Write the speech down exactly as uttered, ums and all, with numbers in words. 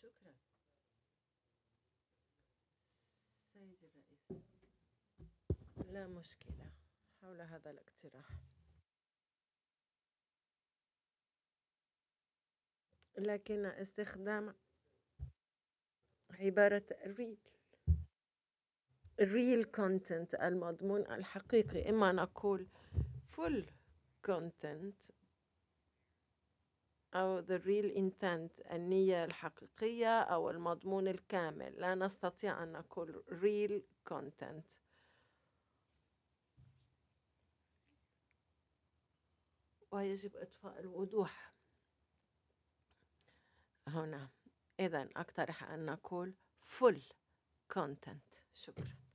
شكرا سيدي الرئيس. لا مشكلة حول هذا الاقتراح، لكن استخدام عبارة real real content المضمون الحقيقي، إما نقول full content أو the real intent النية الحقيقية أو المضمون الكامل. لا نستطيع أن نقول real content. ويجب إضفاء الوضوح هنا. إذن أقترح أن نقول full content. شكرا.